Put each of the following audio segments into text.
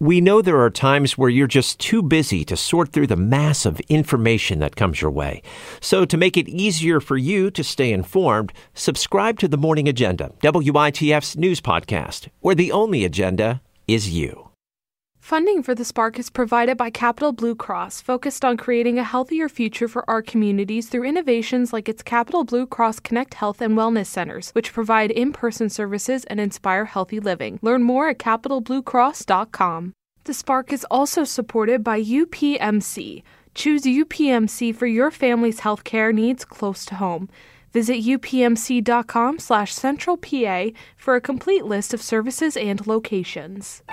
We know there are times where you're just too busy to sort through the mass of information that comes your way. So to make it easier for you to stay informed, subscribe to The Morning Agenda, WITF's news podcast, where the only agenda is you. Funding for the Spark is provided by Capital Blue Cross, focused on creating a healthier future for our communities through innovations like its Capital Blue Cross Connect Health and Wellness Centers, which provide in-person services and inspire healthy living. Learn more at capitalbluecross.com. The Spark is also supported by UPMC. Choose UPMC for your family's healthcare needs close to home. Visit upmc.com/centralpa for a complete list of services and locations.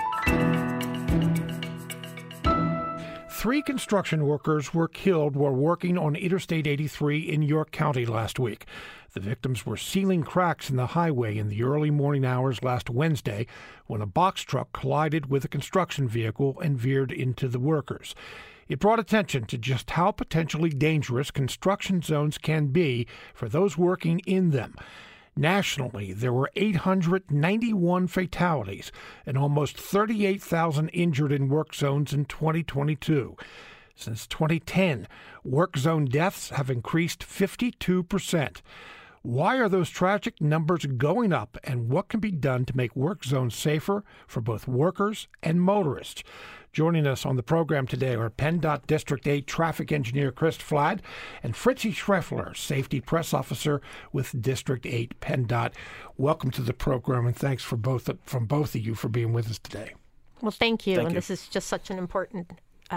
3 construction workers were killed while working on Interstate 83 in York County last week. The victims were sealing cracks in the highway in the early morning hours last Wednesday when a box truck collided with a construction vehicle and veered into the workers. It brought attention to just how potentially dangerous construction zones can be for those working in them. Nationally, there were 891 fatalities and almost 38,000 injured in work zones in 2022. Since 2010, work zone deaths have increased 52%. Why are those tragic numbers going up, and what can be done to make work zones safer for both workers and motorists? Joining us on the program today are PennDOT District 8 Traffic Engineer Chris Flad and Fritzie Schreffler, Safety Press Officer with District 8 PennDOT. Welcome to the program, and thanks from both of you for being with us today. Well, thank you. Thank you. This is just such an important,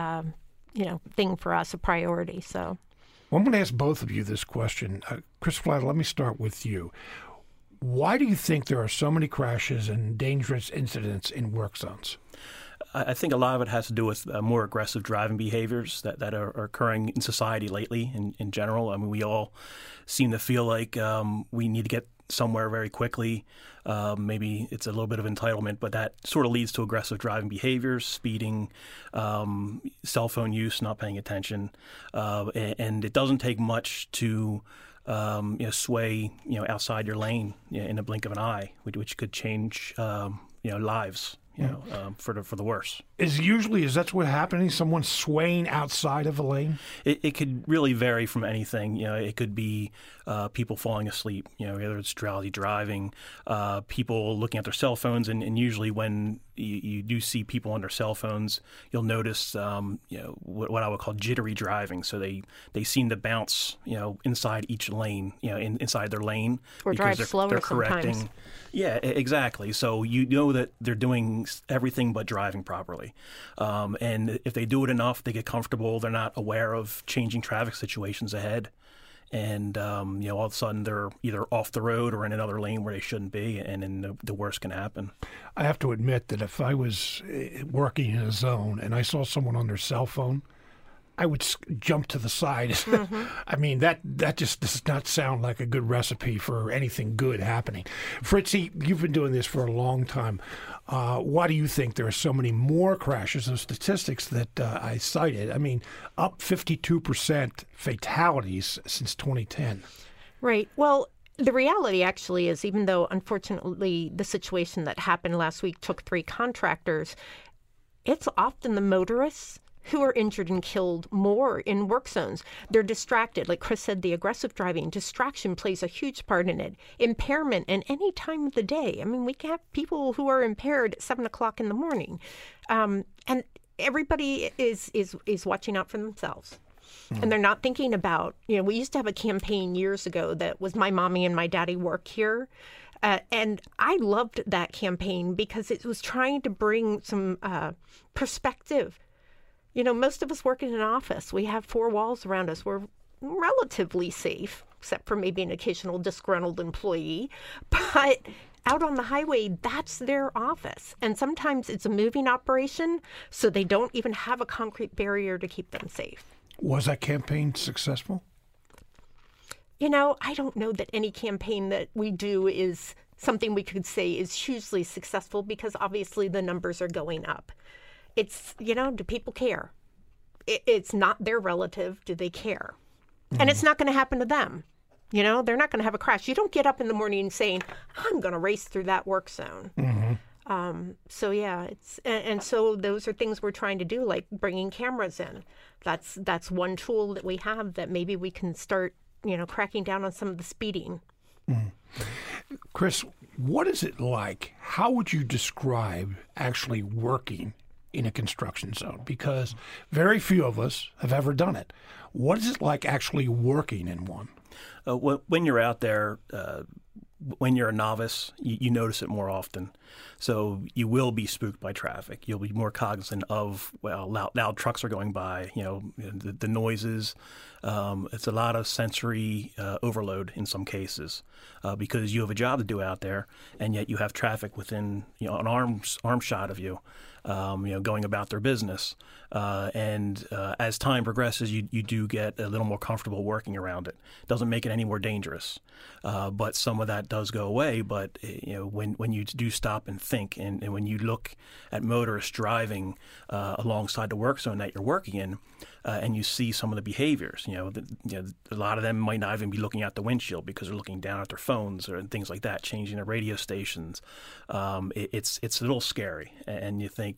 thing for us, a priority. So, well, I'm going to ask both of you this question. Chris Flad, let me start with you. Why do you think there are so many crashes and dangerous incidents in work zones? I think a lot of it has to do with more aggressive driving behaviors that are occurring in society lately in general. I mean, we all seem to feel like we need to get somewhere very quickly. Maybe it's a little bit of entitlement, but that sort of leads to aggressive driving behaviors, speeding, cell phone use, not paying attention. And it doesn't take much to sway outside your lane in a blink of an eye, which could change lives. For the worse. Is that what happening? Someone swaying outside of a lane? It could really vary from anything. It could be people falling asleep. Whether it's drowsy driving, people looking at their cell phones, and usually when you do see people on their cell phones, you'll notice what I would call jittery driving. So they seem to bounce inside each lane, inside their lane, or drive slower they're correcting. Sometimes. Yeah, exactly. So you know that they're doing everything but driving properly. And if they do it enough, they get comfortable. They're not aware of changing traffic situations ahead. And, all of a sudden they're either off the road or in another lane where they shouldn't be, and then the worst can happen. I have to admit that if I was working in a zone and I saw someone on their cell phone, I would jump to the side. Mm-hmm. I mean, that just does not sound like a good recipe for anything good happening. Fritzie, you've been doing this for a long time. Why do you think there are so many more crashes and statistics that I cited? I mean, up 52% fatalities since 2010. Right. Well, the reality actually is, even though, unfortunately, the situation that happened last week took 3 contractors, it's often the motorists who are injured and killed more in work zones. They're distracted. Like Chris said, the aggressive driving, distraction plays a huge part in it. Impairment, and any time of the day. I mean, we have people who are impaired at 7 o'clock in the morning. And everybody is watching out for themselves. And they're not thinking about, we used to have a campaign years ago that was My Mommy and My Daddy Work Here. And I loved that campaign because it was trying to bring some perspective. Most of us work in an office. We have 4 walls around us. We're relatively safe, except for maybe an occasional disgruntled employee. But out on the highway, that's their office. And sometimes it's a moving operation, so they don't even have a concrete barrier to keep them safe. Was that campaign successful? I don't know that any campaign that we do is something we could say is hugely successful, because obviously the numbers are going up. It's, do people care? It's not their relative. Do they care? Mm-hmm. And it's not going to happen to them. They're not going to have a crash. You don't get up in the morning saying, I'm going to race through that work zone. Mm-hmm. So yeah, and so those are things we're trying to do, like bringing cameras in. That's one tool that we have that maybe we can start, cracking down on some of the speeding. Chris, what is it like? How would you describe actually working in a construction zone? Because very few of us have ever done it. What is it like actually working in one? When you're out there, when you're a novice, you notice it more often. So you will be spooked by traffic. You'll be more cognizant of, loud trucks are going by, the noises. It's a lot of sensory overload in some cases because you have a job to do out there, and yet you have traffic within an arm shot of you. Going about their business. And as time progresses, you do get a little more comfortable working around it. Doesn't make it any more dangerous, but some of that does go away. But when you do stop and think, and when you look at motorists driving alongside the work zone that you're working in, and you see some of the behaviors, a lot of them might not even be looking out the windshield because they're looking down at their phones or things like that, changing their radio stations. It's a little scary, and you think,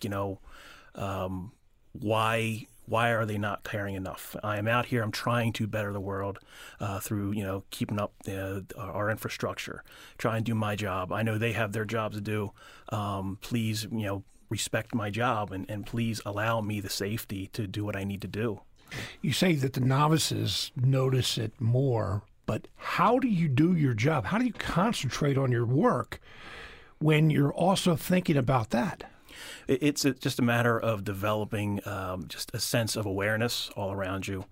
why are they not caring enough? I am out here. I'm trying to better the world through keeping up our infrastructure, trying to do my job. I know they have their jobs to do. Please, respect my job and please allow me the safety to do what I need to do. You say that the novices notice it more, but how do you do your job? How do you concentrate on your work when you're also thinking about that? It's just a matter of developing just a sense of awareness all around you.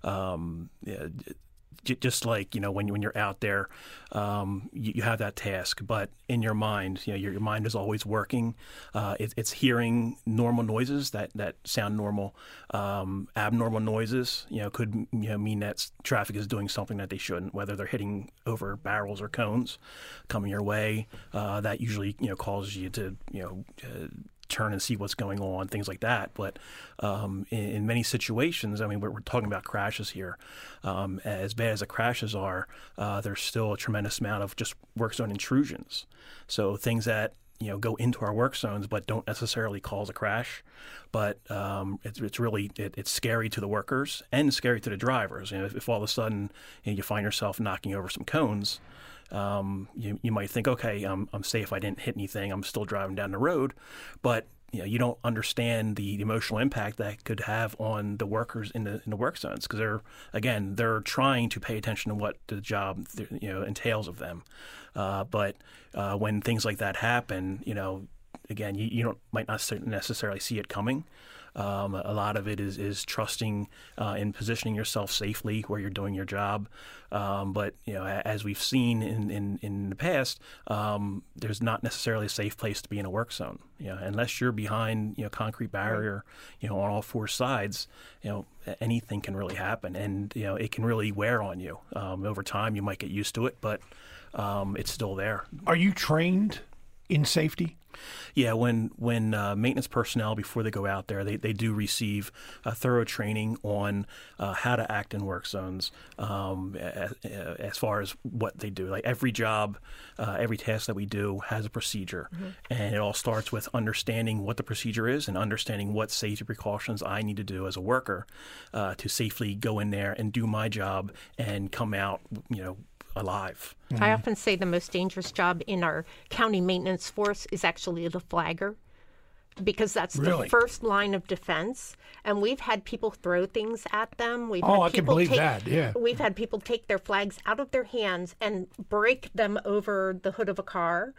Just like, when you're out there, you have that task, but in your mind, your mind is always working. It's hearing normal noises that sound normal. Abnormal noises, could mean that traffic is doing something that they shouldn't, whether they're hitting over barrels or cones coming your way. That usually, causes you to, turn and see what's going on, things like that. But in many situations, we're talking about crashes here. As bad as the crashes are, there's still a tremendous amount of just work zone intrusions. So things that go into our work zones but don't necessarily cause a crash. But it's really scary to the workers and scary to the drivers. If all of a sudden you find yourself knocking over some cones, you might think, okay, I'm safe. I didn't hit anything. I'm still driving down the road, but you don't understand the emotional impact that could have on the workers in the work zones, because they're trying to pay attention to what the job entails of them. But when things like that happen, again, you might not necessarily see it coming. A lot of it is trusting in positioning yourself safely where you're doing your job. But as we've seen in the past, there's not necessarily a safe place to be in a work zone. Unless you're behind concrete barrier, on all four sides, anything can really happen, and it can really wear on you. Over time, you might get used to it, but it's still there. Are you trained in safety? Yeah, when maintenance personnel, before they go out there, they do receive a thorough training on how to act in work zones as far as what they do. Like every job, every task that we do has a procedure. Mm-hmm. And it all starts with understanding what the procedure is and understanding what safety precautions I need to do as a worker to safely go in there and do my job and come out, alive. Mm-hmm. I often say the most dangerous job in our county maintenance force is actually the flagger, because that's the first line of defense. And we've had people throw things at them. I can believe that, yeah. We've had people take their flags out of their hands and break them over the hood of a car.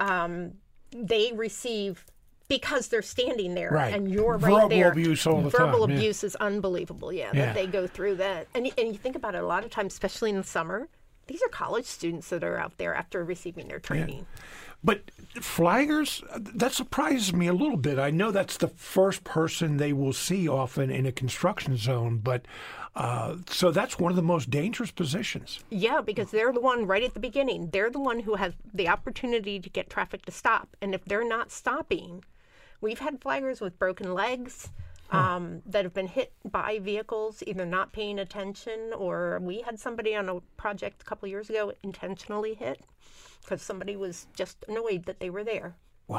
They receive, because they're standing there, right, and you're right there. Verbal abuse all the time. Verbal abuse is unbelievable, that they go through that. And you think about it, a lot of times, especially in the summer, these are college students that are out there after receiving their training. Yeah. But flaggers, that surprises me a little bit. I know that's the first person they will see often in a construction zone, but so that's one of the most dangerous positions. Yeah, because they're the one right at the beginning. They're the one who has the opportunity to get traffic to stop. And if they're not stopping, we've had flaggers with broken legs, that have been hit by vehicles, either not paying attention, or we had somebody on a project a couple of years ago intentionally hit because somebody was just annoyed that they were there. Wow.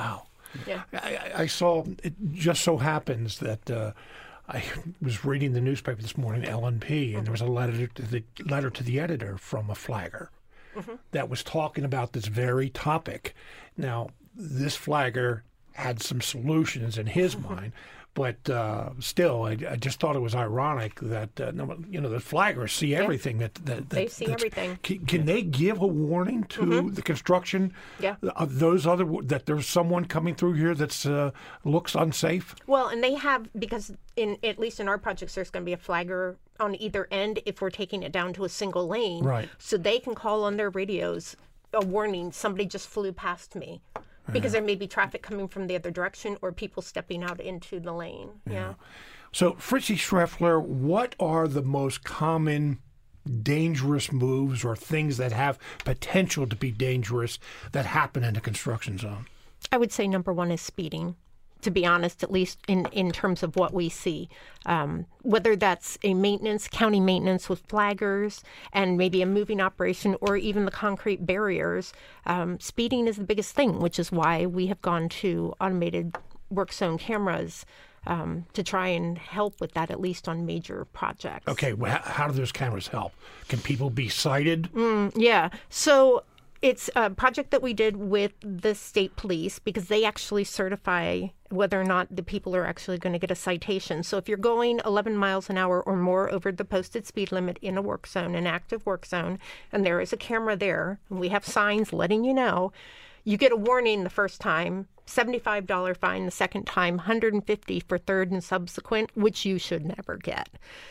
Yeah. I saw, it just so happens that I was reading the newspaper this morning, LNP, and there was a letter to the editor from a flagger that was talking about this very topic. Now, this flagger had some solutions in his mind, but still, I just thought it was ironic that the flaggers see everything. That they see everything. Can they give a warning to the construction? Yeah. That there's someone coming through here that's looks unsafe. Well, and they have, because at least in our projects, there's going to be a flagger on either end if we're taking it down to a single lane. Right. So they can call on their radios a warning: somebody just flew past me. Because there may be traffic coming from the other direction or people stepping out into the lane. Yeah. So, Fritzi Schreffler, what are the most common dangerous moves or things that have potential to be dangerous that happen in a construction zone? I would say number one is speeding, to be honest, at least in terms of what we see. Whether that's a county maintenance with flaggers and maybe a moving operation or even the concrete barriers, speeding is the biggest thing, which is why we have gone to automated work zone cameras to try and help with that, at least on major projects. Okay, well, how do those cameras help? Can people be cited? Yeah. So it's a project that we did with the state police because they actually certify whether or not the people are actually going to get a citation. So if you're going 11 miles an hour or more over the posted speed limit in a work zone, an active work zone, and there is a camera there, and we have signs letting you know, you get a warning the first time, $75 fine the second time, $150 for third and subsequent, which you should never get.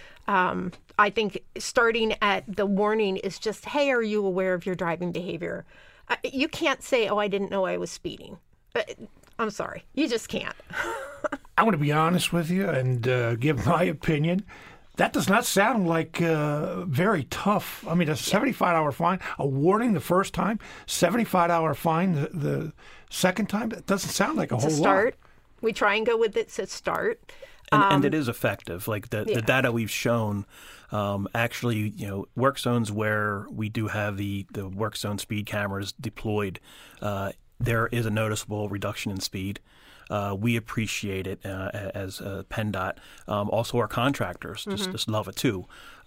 I think starting at the warning is just, hey, are you aware of your driving behavior? You can't say, oh, I didn't know I was speeding. I'm sorry. You just can't. I want to be honest with you and give my opinion. That does not sound like very tough. I mean, a 75-hour fine, a warning the first time, 75-hour fine the second time. It doesn't sound like a whole lot. It's a start. We try and go with it to start. And it is effective. Like the data we've shown, actually, work zones where we do have the work zone speed cameras deployed, there is a noticeable reduction in speed. We appreciate it as PennDOT. Also, our contractors just love it too.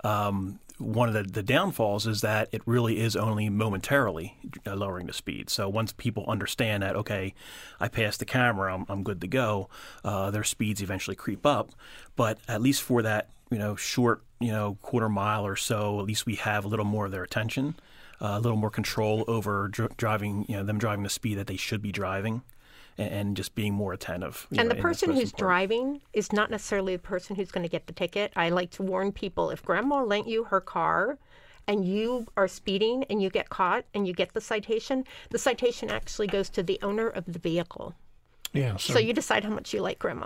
One of the downfalls is that it really is only momentarily lowering the speed. So once people understand that, okay, I passed the camera, I'm good to go, their speeds eventually creep up. But at least for that, short, quarter mile or so, at least we have a little more of their attention, a little more control over driving, them driving the speed that they should be driving. And just being more attentive. And the person who's driving is not necessarily the person who's going to get the ticket. I like to warn people, if Grandma lent you her car and you are speeding and you get caught and you get the citation actually goes to the owner of the vehicle. Yeah. So you decide how much you like Grandma.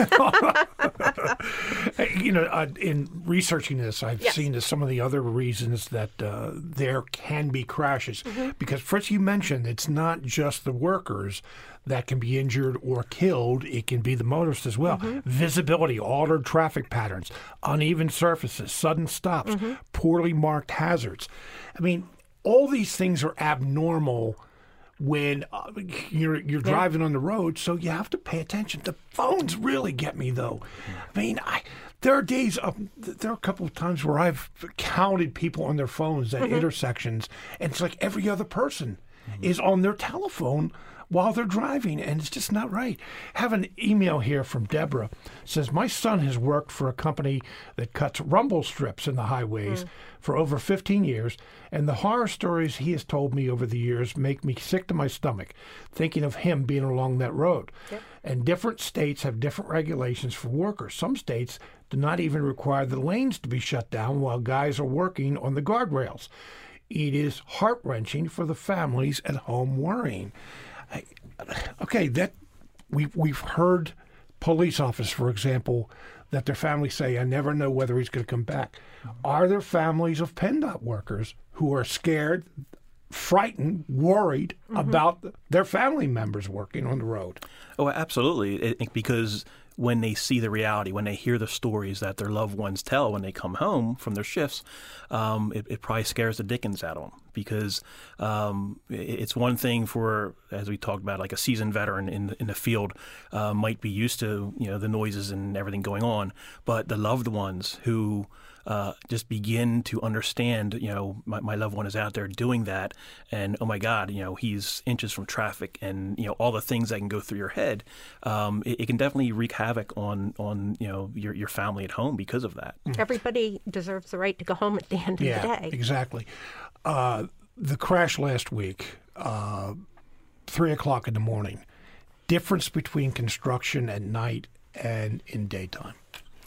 In researching this, I've seen some of the other reasons that there can be crashes. Because, Fritz, you mentioned it's not just the workers that can be injured or killed. It can be the motorists as well. Visibility, altered traffic patterns, uneven surfaces, sudden stops, poorly marked hazards. I mean, all these things are abnormal when you're driving on the road, so you have to pay attention. The phones really get me, though. I mean, there are days, there are a couple of times where I've counted people on their phones at intersections, and it's like every other person is on their telephone while they're driving, and it's just not right. I have an email here from Deborah. It says, my son has worked for a company that cuts rumble strips in the highways for over 15 years, and the horror stories he has told me over the years make me sick to my stomach, thinking of him being along that road. And different states have different regulations for workers. Some states do not even require the lanes to be shut down while guys are working on the guardrails. It is heart-wrenching for the families at home worrying. Okay, that we've heard police officers, for example, that their families say, I never know whether he's going to come back. Are there families of PennDOT workers who are scared, frightened, worried about their family members working on the road? Oh, absolutely, because when they see the reality, when they hear the stories that their loved ones tell when they come home from their shifts, it probably scares the dickens out of them. because it's one thing for, as we talked about, like a seasoned veteran in the field might be used to the noises and everything going on, but the loved ones who just begin to understand, my loved one is out there doing that, and oh my God, he's inches from traffic, and all the things that can go through your head. It can definitely wreak havoc on your family at home because of that. Everybody deserves the right to go home at the end of the day. Yeah, exactly. The crash last week, 3 o'clock in the morning. Difference between construction at night and in daytime.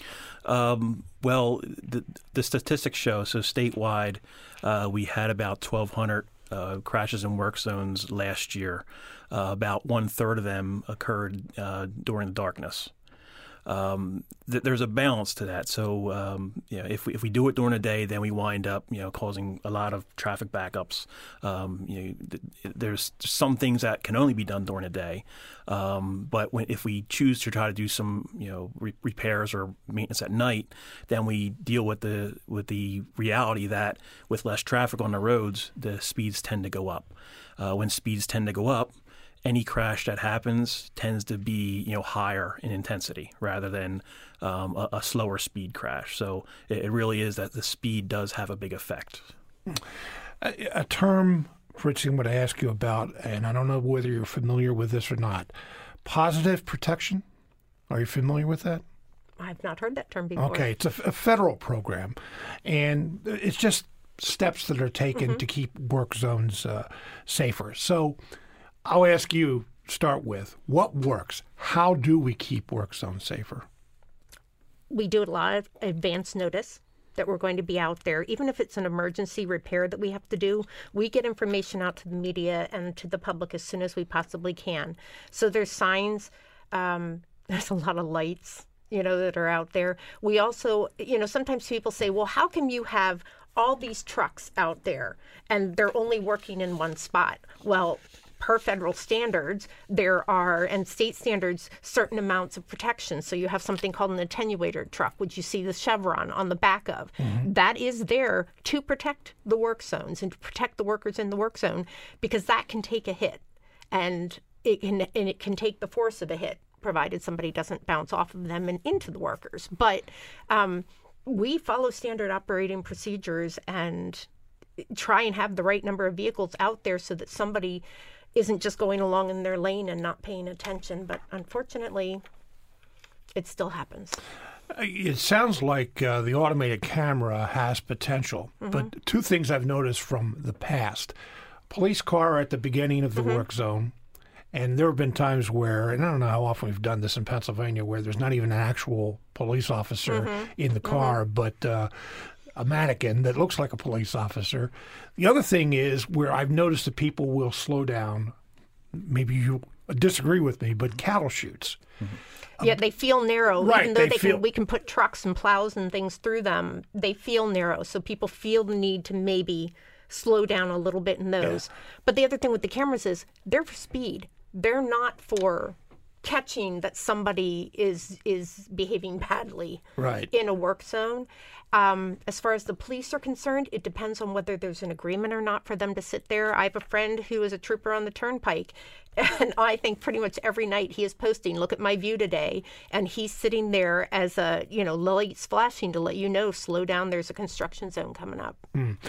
Well, the statistics show, so statewide, we had about 1,200 crashes in work zones last year. About 1/3 of them occurred during the darkness. There's a balance to that. So, if we do it during the day, then we wind up, causing a lot of traffic backups. There's some things that can only be done during the day. But if we choose to try to do some, repairs or maintenance at night, then we deal with the reality that with less traffic on the roads, the speeds tend to go up. When speeds tend to go up, any crash that happens tends to be higher in intensity rather than a slower speed crash. So it really is that the speed does have a big effect. A term, Fritzy, I'm going to ask you about, and I don't know whether you're familiar with this or not, positive protection. Are you familiar with that? I've not heard that term before. Okay, it's a federal program, and it's just steps that are taken to keep work zones safer. So I'll ask you, start with, what works? How do we keep work zones safer? We do a lot of advance notice that we're going to be out there. Even if it's an emergency repair that we have to do, we get information out to the media and to the public as soon as we possibly can. So there's signs, there's a lot of lights, that are out there. We also, sometimes people say, well, how can you have all these trucks out there and they're only working in one spot? Well, per federal standards, there are, and state standards, certain amounts of protection. So you have something called an attenuator truck, which you see the chevron on the back of. That is there to protect the work zones and to protect the workers in the work zone, because that can take a hit, and it can take the force of a hit, provided somebody doesn't bounce off of them and into the workers. But we follow standard operating procedures and try and have the right number of vehicles out there so that somebody isn't just going along in their lane and not paying attention. But unfortunately, it still happens. It sounds like the automated camera has potential. But two things I've noticed from the past. Police car at the beginning of the work zone. And there have been times where, and I don't know how often we've done this in Pennsylvania, where there's not even an actual police officer in the car, but a mannequin that looks like a police officer. The other thing is where I've noticed that people will slow down. Maybe you disagree with me, but cattle chutes. Yeah, they feel narrow. Right, Even though we can put trucks and plows and things through them, they feel narrow. So people feel the need to maybe slow down a little bit in those. Yeah. But the other thing with the cameras is they're for speed. They're not for catching that somebody is behaving badly in a work zone. As far as the police are concerned, it depends on whether there's an agreement or not for them to sit there. I have a friend who is a trooper on the turnpike, and I think pretty much every night he is posting, look at my view today, and he's sitting there as lights flashing to let you know, slow down, there's a construction zone coming up.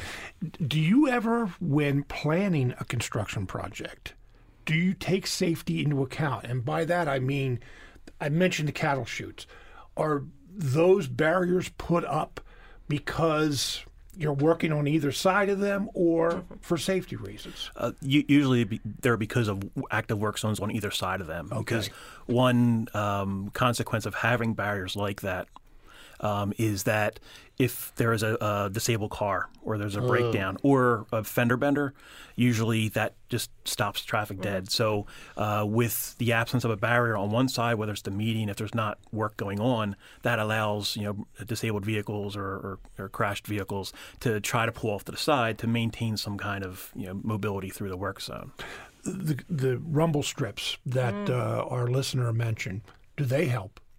Do you ever, when planning a construction project, do you take safety into account? And by that, I mean, I mentioned the cattle chutes. Are those barriers put up because you're working on either side of them or for safety reasons? Usually they're because of active work zones on either side of them. Okay. Because one consequence of having barriers like that is that if there is a disabled car or there's a breakdown or a fender bender, usually that just stops traffic dead. So with the absence of a barrier on one side, whether it's the median, if there's not work going on, that allows disabled vehicles or crashed vehicles to try to pull off to the side to maintain some kind of mobility through the work zone. The rumble strips that our listener mentioned, do they help?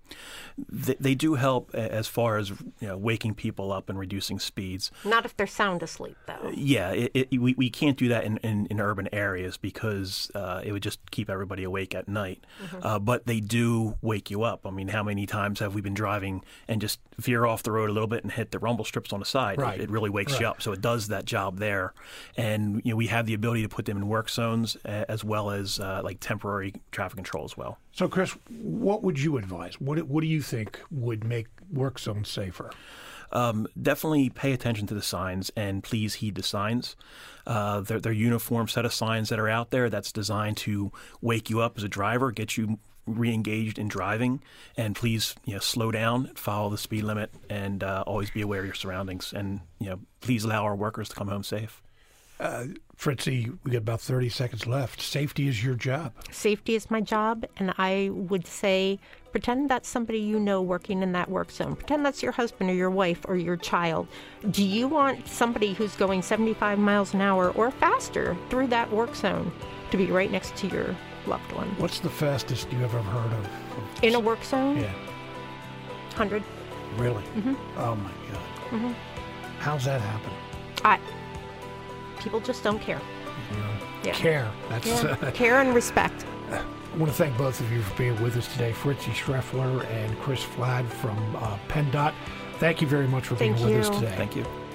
They do help as far as waking people up and reducing speeds. Not if they're sound asleep, though. Yeah, we can't do that in urban areas because it would just keep everybody awake at night. But they do wake you up. I mean, how many times have we been driving and just veer off the road a little bit and hit the rumble strips on the side? Right. It really wakes you up. So it does that job there. And we have the ability to put them in work zones as well as like temporary traffic control as well. So, Chris, what would you advise? What do you think would make work zones safer? Definitely pay attention to the signs and please heed the signs. They're uniform set of signs that are out there that's designed to wake you up as a driver, get you re-engaged in driving, and please slow down, follow the speed limit, and always be aware of your surroundings. And please allow our workers to come home safe. Fritzy, we got about 30 seconds left. Safety is your job. Safety is my job, and I would say pretend that's somebody working in that work zone. Pretend that's your husband or your wife or your child. Do you want somebody who's going 75 miles an hour or faster through that work zone to be right next to your loved one? What's the fastest you ever heard of? In a work zone? Yeah. 100. Really? Oh, my God. How's that happen? People just don't care. Yeah. Care. That's care and respect. I want to thank both of you for being with us today, Fritzy Schreffler and Chris Flad from PennDOT. Thank you very much for being with us today. Thank you.